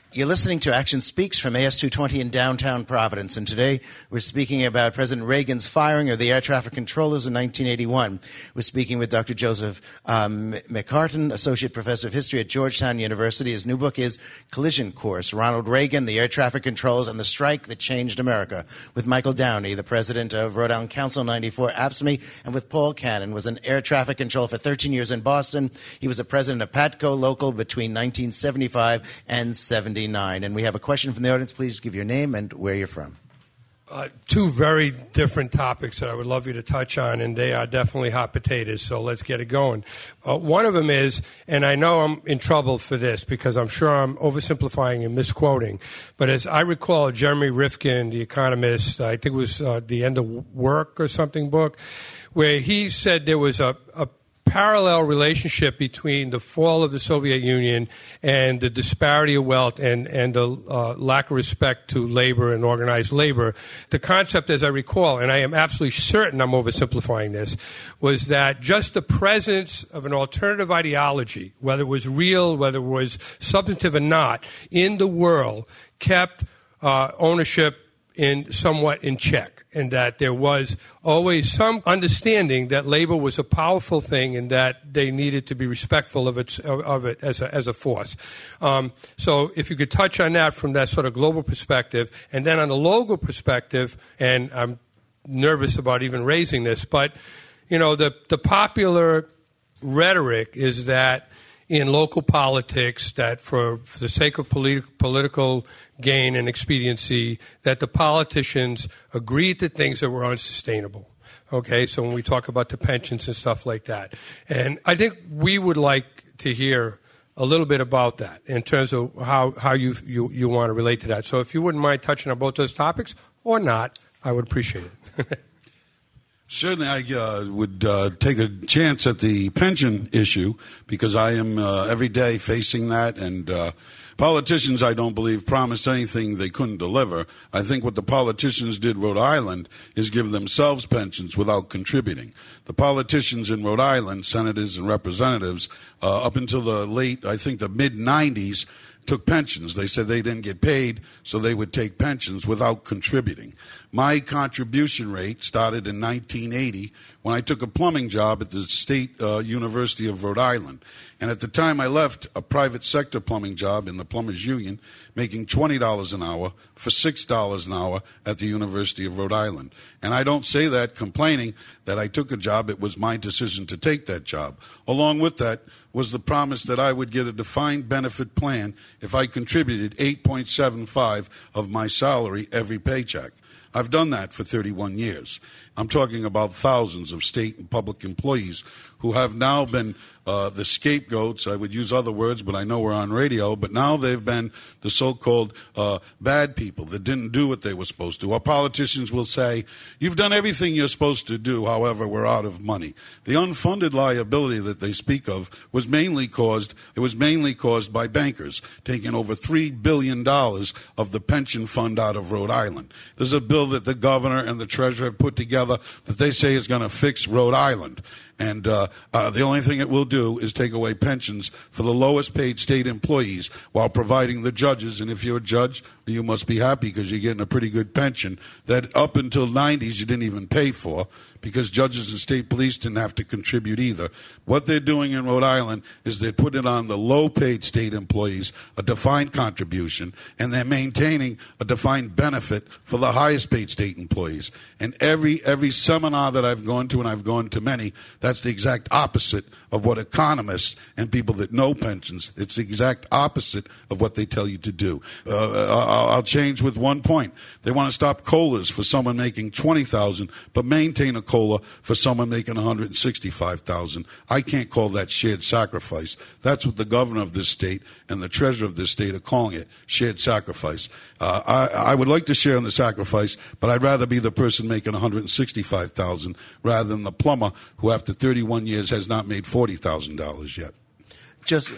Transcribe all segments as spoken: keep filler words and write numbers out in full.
You're listening to Action Speaks from A S two twenty in downtown Providence, and today we're speaking about President Reagan's firing of the air traffic controllers in nineteen eighty-one. We're speaking with Doctor Joseph um, McCartin, Associate Professor of History at Georgetown University. His new book is Collision Course, Ronald Reagan, the Air Traffic Controllers, and the Strike That Changed America, with Michael Downey, the president of Rhode Island Council ninety-four, A B S M E, and with Paul Cannon, was an air traffic controller for thirteen years in Boston. He was the president of PATCO Local between nineteen seventy-five and seventy-nine. And we have a question from the audience. Please give your name and where you're from. Uh, two very different topics that I would love you to touch on, and they are definitely hot potatoes, so let's get it going. Uh, one of them is, and I know I'm in trouble for this because I'm sure I'm oversimplifying and misquoting, but as I recall, Jeremy Rifkin, the economist, I think it was uh, The End of Work or something book, where he said there was a, a parallel relationship between the fall of the Soviet Union and the disparity of wealth and, and the uh, lack of respect to labor and organized labor. The concept, as I recall, and I am absolutely certain I'm oversimplifying this, was that just the presence of an alternative ideology, whether it was real, whether it was substantive or not, in the world kept uh, ownership in somewhat in check. And that there was always some understanding that labor was a powerful thing and that they needed to be respectful of it, of it as a, as a force. Um, so if you could touch on that from that sort of global perspective, and then on the local perspective, and I'm nervous about even raising this, but, you know, the, the popular rhetoric is that in local politics, that for, for the sake of politi- political gain and expediency, that the politicians agreed to things that were unsustainable. Okay, so when we talk about the pensions and stuff like that. And I think we would like to hear a little bit about that in terms of how, how you, you, you want to relate to that. So if you wouldn't mind touching on both those topics or not, I would appreciate it. Certainly, I uh, would uh, take a chance at the pension issue because I am uh, every day facing that. And uh, politicians, I don't believe, promised anything they couldn't deliver. I think what the politicians did in Rhode Island is give themselves pensions without contributing. The politicians in Rhode Island, senators and representatives, uh, up until the late, I think the mid nineties, took pensions. They said they didn't get paid, so they would take pensions without contributing. My contribution rate started in nineteen eighty when I took a plumbing job at the State uh, University of Rhode Island. And at the time I left a private sector plumbing job in the Plumbers Union, making twenty dollars an hour for six dollars an hour at the University of Rhode Island. And I don't say that complaining that I took a job. It was my decision to take that job. Along with that was the promise that I would get a defined benefit plan if I contributed eight point seven five of my salary every paycheck. I've done that for thirty-one years. I'm talking about thousands of state and public employees who have now been uh, the scapegoats. I would use other words, but I know we're on radio. But now they've been the so-called uh, bad people that didn't do what they were supposed to. Our politicians will say, you've done everything you're supposed to do, however, we're out of money. The unfunded liability that they speak of was mainly caused, it was mainly caused by bankers taking over three billion dollars of the pension fund out of Rhode Island. There's a bill that the governor and the treasurer have put together that they say is going to fix Rhode Island. And uh, uh, the only thing it will do is take away pensions for the lowest paid state employees while providing the judges. And if you're a judge, you must be happy because you're getting a pretty good pension that up until nineties you didn't even pay for because judges and state police didn't have to contribute either. What they're doing in Rhode Island is they're putting on the low-paid state employees a defined contribution, and they're maintaining a defined benefit for the highest-paid state employees. And every every seminar that I've gone to, and I've gone to many, that's the exact opposite of what economists and people that know pensions, it's the exact opposite of what they tell you to do. Uh, I'll change with one point. They want to stop COLAs for someone making twenty thousand dollars, but maintain a COLA for someone making one hundred sixty-five thousand dollars. I can't call that shared sacrifice. That's what the governor of this state and the treasurer of this state are calling it, shared sacrifice. Uh, I, I would like to share in the sacrifice, but I'd rather be the person making one hundred sixty-five thousand dollars rather than the plumber who after thirty-one years has not made forty thousand dollars yet. Just...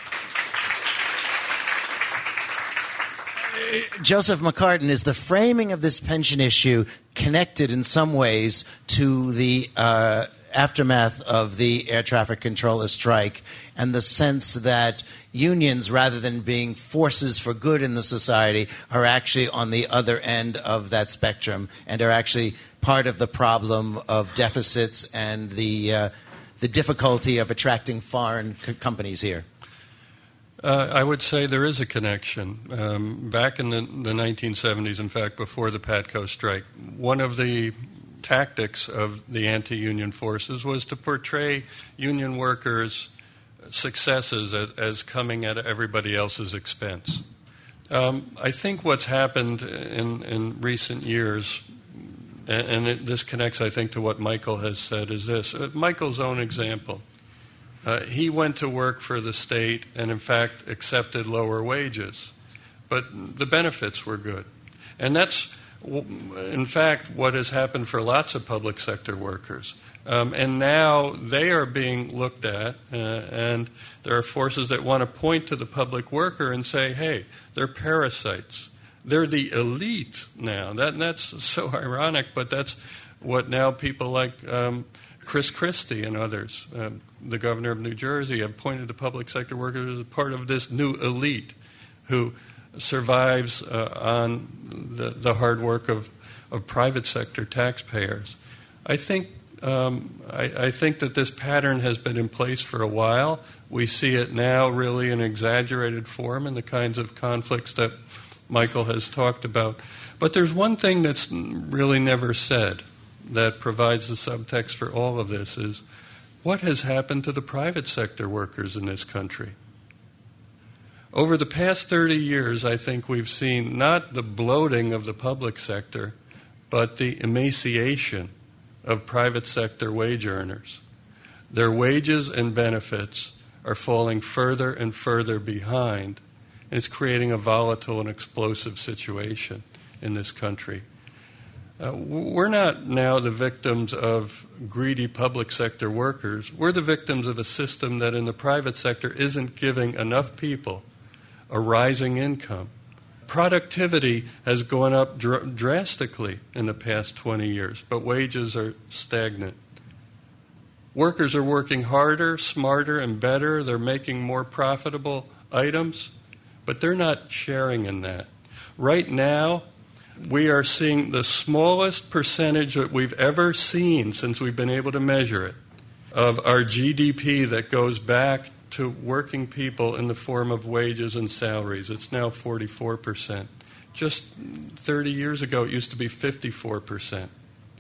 Joseph McCartin, is the framing of this pension issue connected in some ways to the uh, aftermath of the air traffic controller strike and the sense that unions, rather than being forces for good in the society, are actually on the other end of that spectrum and are actually part of the problem of deficits and the uh, the difficulty of attracting foreign co- companies here? Uh, I would say there is a connection. Um, back in the, the nineteen seventies, in fact, before the PATCO strike, one of the tactics of the anti-union forces was to portray union workers' successes as, as coming at everybody else's expense. Um, I think what's happened in, in recent years, and, and it, this connects, I think, to what Michael has said, is this. Uh, Michael's own example. Uh, he went to work for the state and, in fact, accepted lower wages. But the benefits were good. And that's, in fact, what has happened for lots of public sector workers. Um, and now they are being looked at, uh, and there are forces that want to point to the public worker and say, hey, they're parasites. They're the elite now. That, that's so ironic, but that's what now people like um, Chris Christie and others, uh, the governor of New Jersey, have pointed to public sector workers as part of this new elite who survives uh, on the, the hard work of, of private sector taxpayers. I think um, I, I think that this pattern has been in place for a while. We see it now really in exaggerated form in the kinds of conflicts that Michael has talked about. But there's one thing that's really never said that provides the subtext for all of this is what has happened to the private sector workers in this country? Over the past thirty years, I think we've seen not the bloating of the public sector, but the emaciation of private sector wage earners. Their wages and benefits are falling further and further behind, and it's creating a volatile and explosive situation in this country. Uh, we're not now the victims of greedy public sector workers. We're the victims of a system that in the private sector isn't giving enough people a rising income. Productivity has gone up dr- drastically in the past twenty years, but wages are stagnant. Workers are working harder, smarter, and better. They're making more profitable items, but they're not sharing in that. Right now, we are seeing the smallest percentage that we've ever seen since we've been able to measure it of our G D P that goes back to working people in the form of wages and salaries. It's now forty-four percent. Just thirty years ago, it used to be fifty-four percent.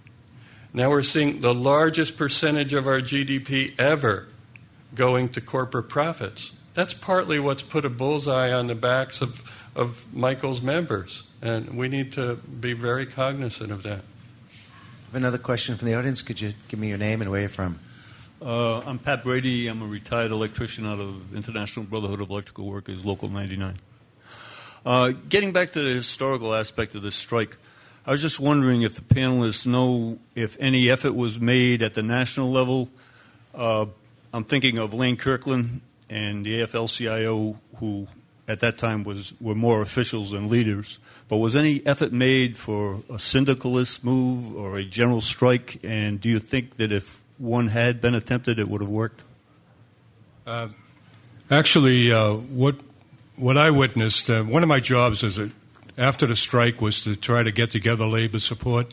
Now we're seeing the largest percentage of our G D P ever going to corporate profits. That's partly what's put a bullseye on the backs of, of Michael's members, and we need to be very cognizant of that. I have another question from the audience. Could you give me your name and where you're from? Uh, I'm Pat Brady. I'm a retired electrician out of International Brotherhood of Electrical Workers, Local ninety-nine. Uh, getting back to the historical aspect of this strike, I was just wondering if the panelists know if any effort was made at the national level. Uh, I'm thinking of Lane Kirkland and the A F L C I O, who at that time was were more officials than leaders. But was any effort made for a syndicalist move or a general strike? And do you think that if one had been attempted, it would have worked? Uh, actually, uh, what what I witnessed, uh, one of my jobs as a, after the strike was to try to get together labor support,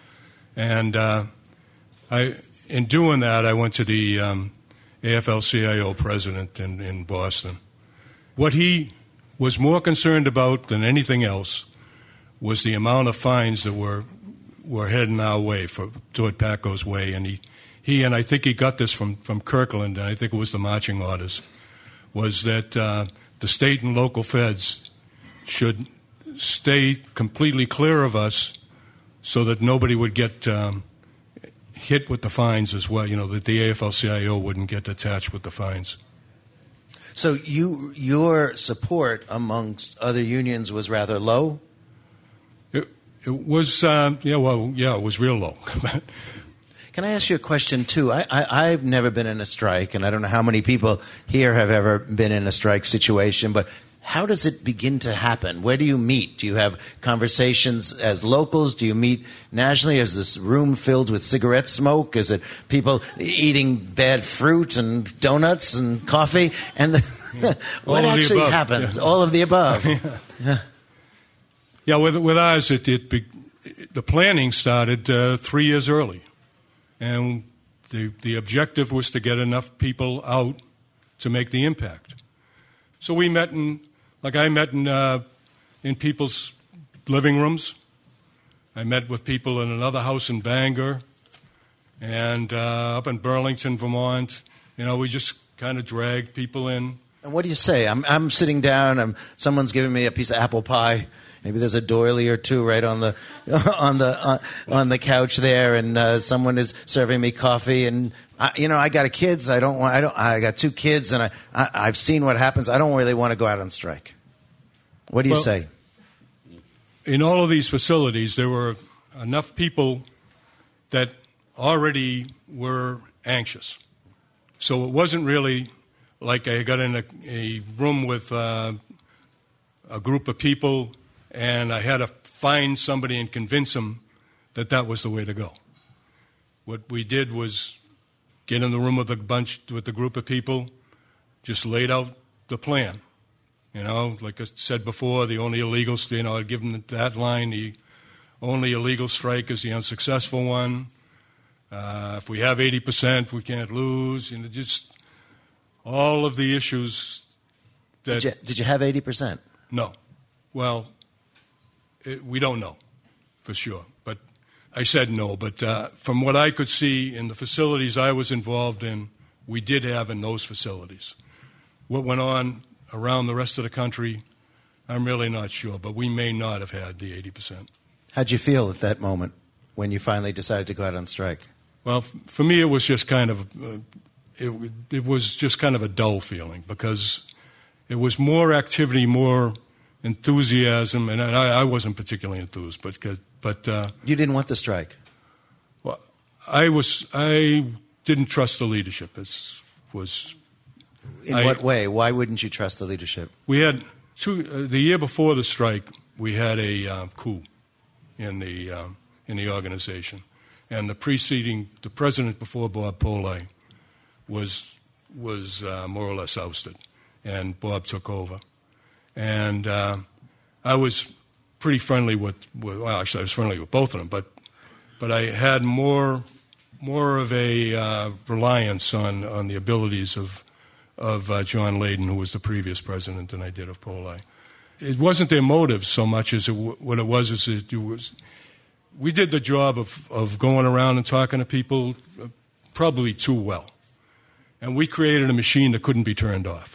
and uh, I, in doing that, I went to the um, A F L C I O president in, in Boston. What he was more concerned about than anything else was the amount of fines that were were heading our way for toward PATCO's way, and he. He, and I think he got this from, from Kirkland, and I think it was the marching orders, was that uh, the state and local feds should stay completely clear of us so that nobody would get um, hit with the fines as well, you know, that the A F L C I O wouldn't get attached with the fines. So you your support amongst other unions was rather low? It, it was, uh, yeah, well, yeah, it was real low. Can I ask you a question, too? I, I, I've never been in a strike, and I don't know how many people here have ever been in a strike situation, but how does it begin to happen? Where do you meet? Do you have conversations as locals? Do you meet nationally? Is this room filled with cigarette smoke? Is it people eating bad fruit and donuts and coffee? And the, yeah. what actually happens? Yeah. All of the above. yeah. yeah. Yeah, with, with ours, it, it be, the planning started uh, three years early. And the, the objective was to get enough people out to make the impact. So we met in, like I met in, uh, in people's living rooms. I met with people in another house in Bangor and uh, up in Burlington, Vermont. You know, we just kind of dragged people in. And what do you say? I'm, I'm sitting down, I'm, someone's giving me a piece of apple pie. Maybe there's a doily or two right on the on the uh, on the couch there, and uh, someone is serving me coffee. And I, you know, I got a kids. I don't want. I don't. I got two kids, and I, I I've seen what happens. I don't really want to go out on strike. What do you well, say? In all of these facilities, there were enough people that already were anxious, so it wasn't really like I got in a, a room with uh, a group of people. And I had to find somebody and convince them that that was the way to go. What we did was get in the room with a bunch, with a group of people, just laid out the plan. You know, like I said before, the only illegal, you know, I'd give them that line, the only illegal strike is the unsuccessful one. Uh, if we have eighty percent, we can't lose. You know, just all of the issues that... Did you, did you have eighty percent? No. Well... It, we don't know for sure, but I said no. But uh, from what I could see in the facilities I was involved in, we did have in those facilities. What went on around the rest of the country, I'm really not sure, but we may not have had the eighty percent. How'd you feel at that moment when you finally decided to go out on strike? Well, f- for me, it was just kind of uh, it, it was just kind of a dull feeling because it was more activity, more enthusiasm, and I, I wasn't particularly enthused, but but uh, you didn't want the strike. Well, I was I didn't trust the leadership. It was in I, what way? Why wouldn't you trust the leadership? We had two uh, the year before the strike. We had a uh, coup in the um, in the organization, and the preceding the president before Bob Poli was was uh, more or less ousted, and Bob took over. And uh, I was pretty friendly with, with, well, actually, I was friendly with both of them, but but I had more more of a uh, reliance on, on the abilities of of uh, John Layden, who was the previous president, than I did of Poli. It wasn't their motives so much as it, what it was is it was. We did the job of, of going around and talking to people uh, probably too well, and we created a machine that couldn't be turned off.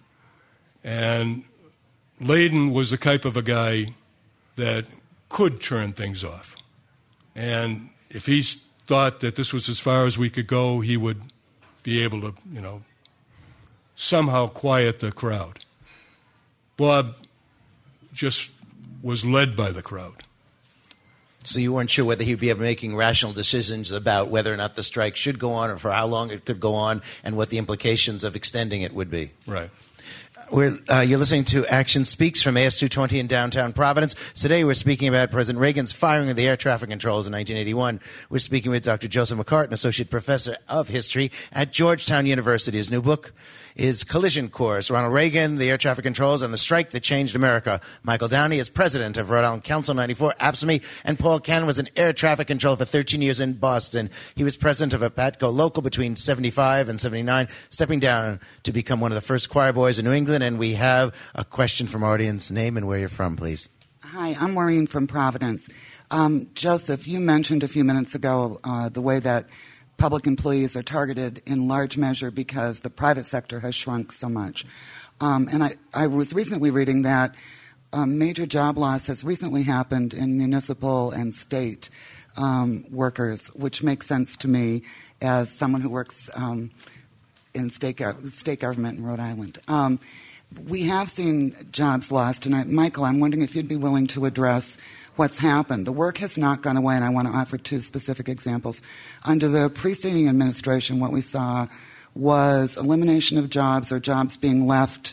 And Layden was the type of a guy that could turn things off. And if he thought that this was as far as we could go, he would be able to, you know, somehow quiet the crowd. Bob just was led by the crowd. So you weren't sure whether he'd be able to making rational decisions about whether or not the strike should go on or for how long it could go on and what the implications of extending it would be. Right. We're, uh, you're listening to Action Speaks from A S two twenty in downtown Providence. Today we're speaking about President Reagan's firing of the air traffic controllers in nineteen eighty-one. We're speaking with Doctor Joseph McCartin, Associate Professor of History at Georgetown University. His new book is Collision Course, Ronald Reagan, the Air Traffic Controllers, and the Strike That Changed America. Michael Downey is president of Rhode Island Council ninety-four, A F S C M E, and Paul Cannon was an air traffic controller for thirteen years in Boston. He was president of a PATCO local between seventy-five and seventy-nine, stepping down to become one of the first choir boys in New England. And we have a question from our audience. Name and where you're from, please. Hi, I'm Maureen from Providence. Um, Joseph, you mentioned a few minutes ago uh, the way that public employees are targeted in large measure because the private sector has shrunk so much. Um, and I, I was recently reading that um, major job loss has recently happened in municipal and state um, workers, which makes sense to me as someone who works um, in state, go- state government in Rhode Island. Um, we have seen jobs lost, and I, Michael, I'm wondering if you'd be willing to address what's happened. The work has not gone away, and I want to offer two specific examples. Under the preceding administration, what we saw was elimination of jobs or jobs being left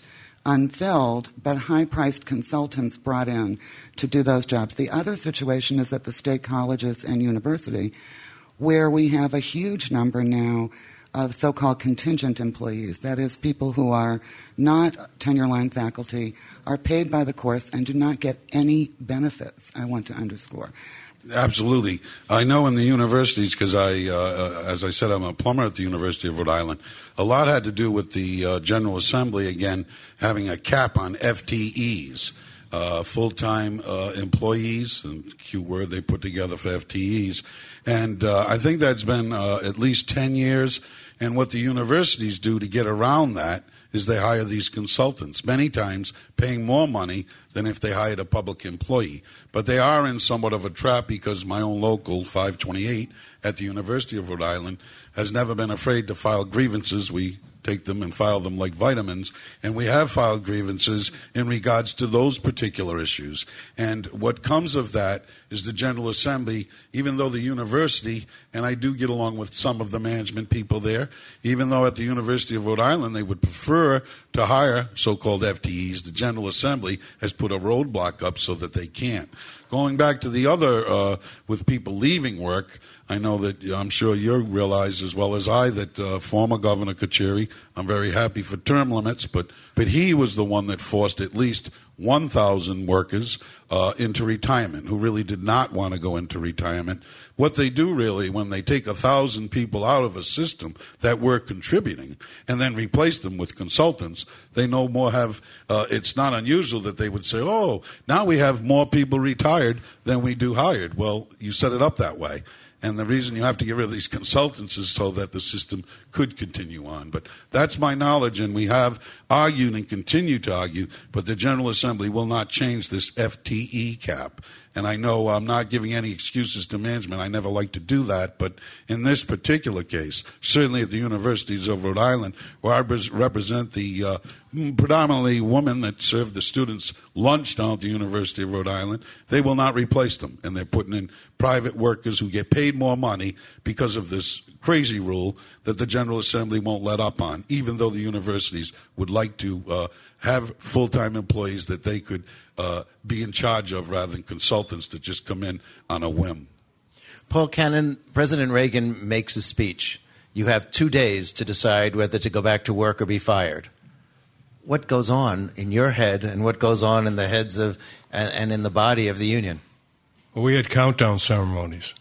unfilled, but high-priced consultants brought in to do those jobs. The other situation is at the state colleges and university, where we have a huge number now of so-called contingent employees. That is, people who are not tenure-line faculty, are paid by the course, and do not get any benefits, I want to underscore. Absolutely. I know in the universities, because I, uh, as I said, I'm a plumber at the University of Rhode Island, a lot had to do with the uh, General Assembly, again, having a cap on F T Es, uh, full-time uh, employees, and cute word they put together for F T Es. And uh, I think that's been uh, at least ten years, and what the universities do to get around that is they hire these consultants, many times paying more money than if they hired a public employee. But they are in somewhat of a trap because my own local, five twenty-eight, at the University of Rhode Island, has never been afraid to file grievances. We take them and file them like vitamins, and we have filed grievances in regards to those particular issues. And what comes of that is the General Assembly, even though the university, and I do get along with some of the management people there, even though at the University of Rhode Island they would prefer to hire so-called F T Es, the General Assembly has put a roadblock up so that they can't. Going back to the other, uh, with people leaving work, I know that I'm sure you realize as well as I that uh, former Governor Carcieri, I'm very happy for term limits, but, but he was the one that forced at least one thousand workers uh, into retirement who really did not want to go into retirement. What they do really when they take one thousand people out of a system that were contributing and then replace them with consultants, they no more have, uh, it's not unusual that they would say, oh, now we have more people retired than we do hired. Well, you set it up that way. And the reason you have to get rid of these consultants is so that the system could continue on. But that's my knowledge, and we have argued and continue to argue, but the General Assembly will not change this F T E cap. And I know I'm not giving any excuses to management. I never like to do that. But in this particular case, certainly at the universities of Rhode Island, where I represent the uh, predominantly women that serve the students lunch down at the University of Rhode Island, they will not replace them. And they're putting in private workers who get paid more money because of this crazy rule that the General Assembly won't let up on, even though the universities would like to uh, have full-time employees that they could uh, be in charge of rather than consultants that just come in on a whim. Paul Cannon, President Reagan makes a speech. You have two days to decide whether to go back to work or be fired. What goes on in your head and what goes on in the heads of and, and in the body of the union? Well, we had countdown ceremonies.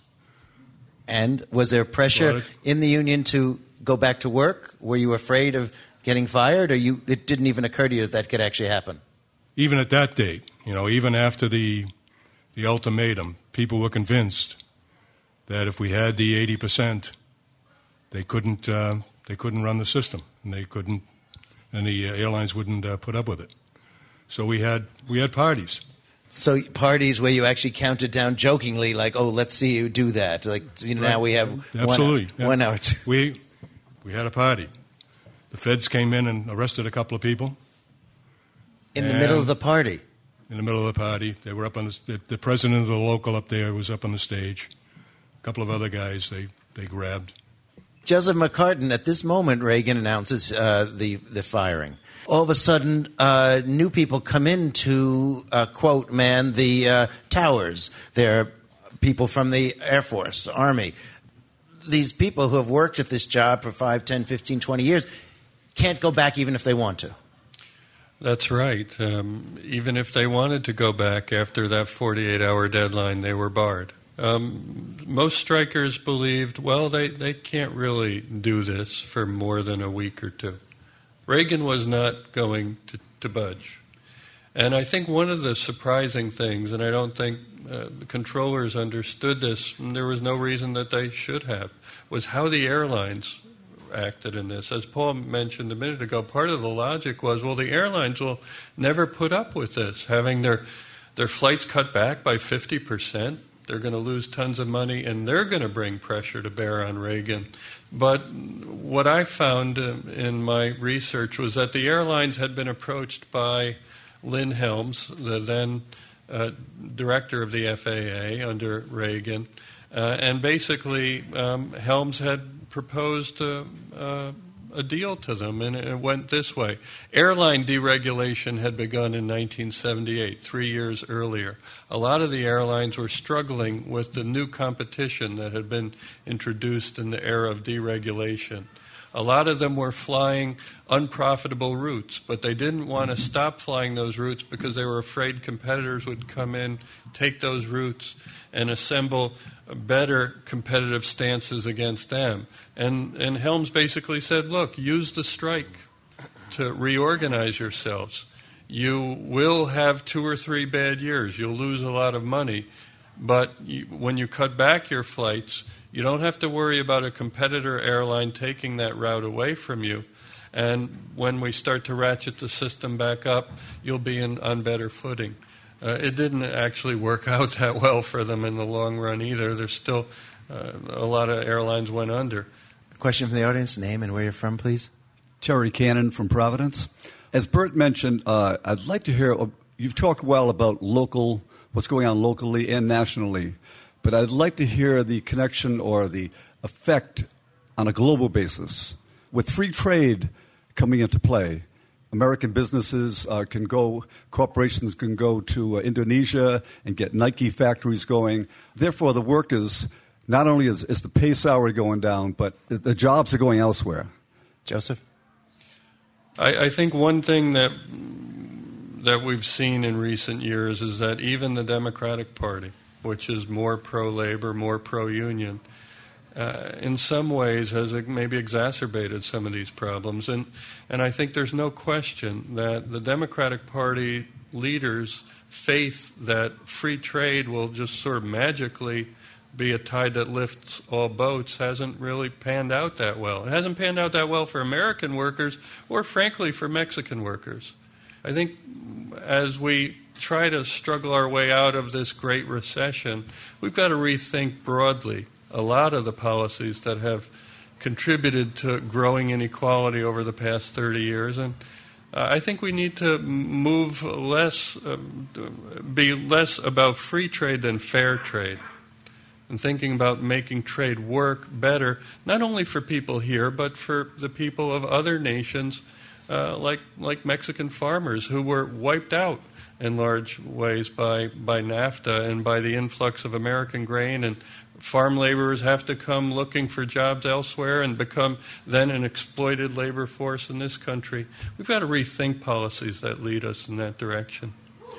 And was there pressure well, it, in the union to go back to work? Were you afraid of getting fired, or you, it didn't even occur to you that that could actually happen? Even at that date, you know, even after the the ultimatum, people were convinced that if we had the eighty percent, they couldn't uh, they couldn't run the system, and they couldn't, and the airlines wouldn't uh, put up with it. So we had we had parties. So parties where you actually counted down jokingly, like, "Oh, let's see you do that." Like, you know, right. Now we have absolutely one, yeah. one hour. we we had a party. The feds came in and arrested a couple of people. In the middle of the party. In the middle of the party, they were up on the, the the president of the local up there was up on the stage. A couple of other guys they they grabbed. Joseph McCartin, at this moment, Reagan announces uh, the the firing. All of a sudden, uh, new people come in to, uh, quote, man the uh, towers. They're people from the Air Force, Army. These people who have worked at this job for five, ten, fifteen, twenty years can't go back even if they want to. That's right. Um, even if they wanted to go back after that forty-eight hour deadline, they were barred. Um, most strikers believed, well, they, they can't really do this for more than a week or two. Reagan was not going to, to budge. And I think one of the surprising things, and I don't think uh, the controllers understood this, and there was no reason that they should have, was how the airlines acted in this. As Paul mentioned a minute ago, part of the logic was, well, the airlines will never put up with this, having their their flights cut back by fifty percent. They're going to lose tons of money, and they're going to bring pressure to bear on Reagan. But what I found in my research was that the airlines had been approached by Lynn Helms, the then uh, director of the F A A under Reagan, uh, and basically um, Helms had proposed uh, uh, a deal to them, and it went this way. Airline deregulation had begun in nineteen seventy-eight, three years earlier. A lot of the airlines were struggling with the new competition that had been introduced in the era of deregulation. A lot of them were flying unprofitable routes, but they didn't want to stop flying those routes because they were afraid competitors would come in, take those routes, and assemble better competitive stances against them. And, and Helms basically said, look, use the strike to reorganize yourselves. You will have two or three bad years. You'll lose a lot of money. But you, when you cut back your flights, you don't have to worry about a competitor airline taking that route away from you. And when we start to ratchet the system back up, you'll be in, on better footing. Uh, it didn't actually work out that well for them in the long run either. There's still uh, a lot of airlines went under. Question from the audience, name and where you're from, please. Terry Cannon from Providence. As Bert mentioned, uh, I'd like to hear, uh, you've talked well about local, what's going on locally and nationally, but I'd like to hear the connection or the effect on a global basis. With free trade coming into play, American businesses uh, can go, corporations can go to uh, Indonesia and get Nike factories going. Therefore, the workers, not only is, is the pay salary going down, but the, the jobs are going elsewhere. Joseph? I, I think one thing that that we've seen in recent years is that even the Democratic Party, which is more pro-labor, more pro-union, Uh, in some ways has maybe exacerbated some of these problems. And, and I think there's no question that the Democratic Party leaders' faith that free trade will just sort of magically be a tide that lifts all boats hasn't really panned out that well. It hasn't panned out that well for American workers or, frankly, for Mexican workers. I think as we try to struggle our way out of this great recession, we've got to rethink broadly a lot of the policies that have contributed to growing inequality over the past thirty years. And uh, I think we need to move less, uh, be less about free trade than fair trade, and thinking about making trade work better, not only for people here, but for the people of other nations, uh, like, like Mexican farmers who were wiped out in large ways by, by NAFTA and by the influx of American grain, and farm laborers have to come looking for jobs elsewhere and become then an exploited labor force in this country. We've got to rethink policies that lead us in that direction.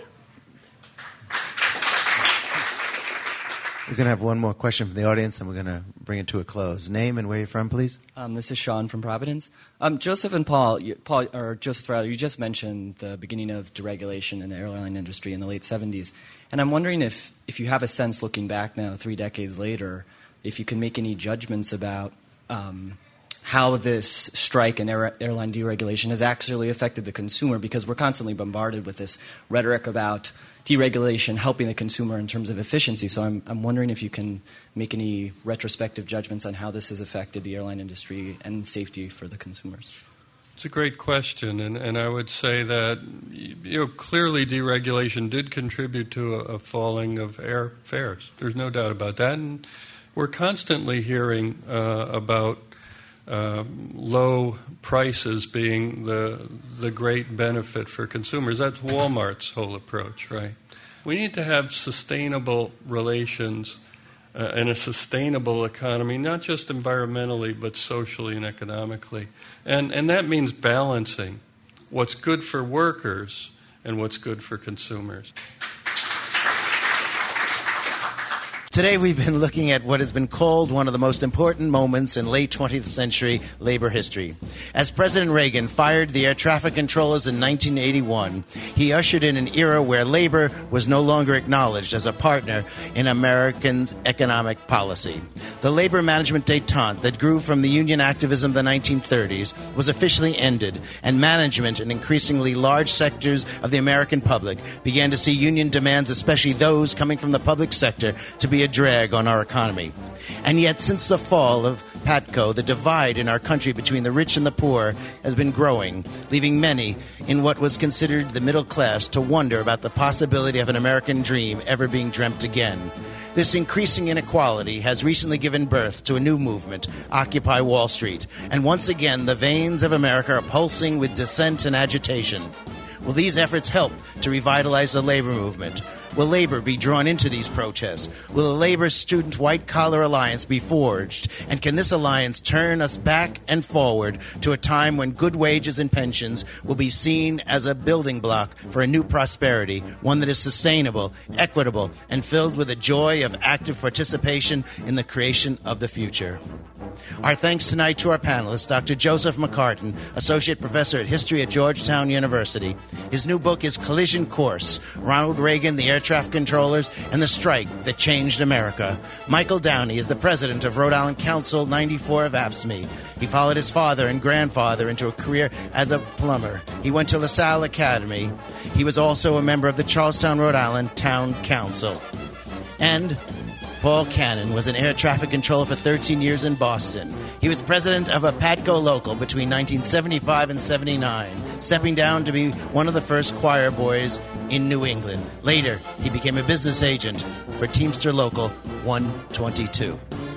We're going to have one more question from the audience, and we're going to bring it to a close. Name and where you're from, please. Um, this is Sean from Providence. Um, Joseph and Paul, you, Paul or Joseph rather, you just mentioned the beginning of deregulation in the airline industry in the late seventies, and I'm wondering if, if you have a sense, looking back now, three decades later, if you can make any judgments about um, how this strike and air, airline deregulation has actually affected the consumer, because we're constantly bombarded with this rhetoric about deregulation helping the consumer in terms of efficiency. So I'm, I'm wondering if you can make any retrospective judgments on how this has affected the airline industry and safety for the consumers. It's a great question, and, and I would say that you know clearly deregulation did contribute to a, a falling of air fares. There's no doubt about that, and we're constantly hearing uh, about Uh, low prices being the the great benefit for consumers. That's Walmart's whole approach, right? We need to have sustainable relations uh, and a sustainable economy, not just environmentally, but socially and economically. And, and that means balancing what's good for workers and what's good for consumers. Today we've been looking at what has been called one of the most important moments in late twentieth century labor history. As President Reagan fired the air traffic controllers in nineteen eighty-one, he ushered in an era where labor was no longer acknowledged as a partner in Americans' economic policy. The labor management détente that grew from the union activism of the nineteen thirties was officially ended, and management in increasingly large sectors of the American public began to see union demands, especially those coming from the public sector, to be be a drag on our economy. And yet, since the fall of PATCO, the divide in our country between the rich and the poor has been growing, leaving many in what was considered the middle class to wonder about the possibility of an American dream ever being dreamt again. This increasing inequality has recently given birth to a new movement, Occupy Wall Street, and once again the veins of America are pulsing with dissent and agitation. Will these efforts help to revitalize the labor movement? Will labor be drawn into these protests? Will a labor student white-collar alliance be forged? And can this alliance turn us back and forward to a time when good wages and pensions will be seen as a building block for a new prosperity, one that is sustainable, equitable, and filled with the joy of active participation in the creation of the future? Our thanks tonight to our panelists, Doctor Joseph McCartin, Associate Professor at History at Georgetown University. His new book is Collision Course, Ronald Reagan, the Air Traffic Controllers, and the Strike That Changed America. Michael Downey is the president of Rhode Island Council ninety-four of A F S C M E. He followed his father and grandfather into a career as a plumber. He went to LaSalle Academy. He was also a member of the Charlestown, Rhode Island Town Council. And Paul Cannon was an air traffic controller for thirteen years in Boston. He was president of a PATCO local between nineteen seventy-five and seventy-nine, stepping down to be one of the first choir boys in New England. Later, he became a business agent for Teamster Local one twenty-two.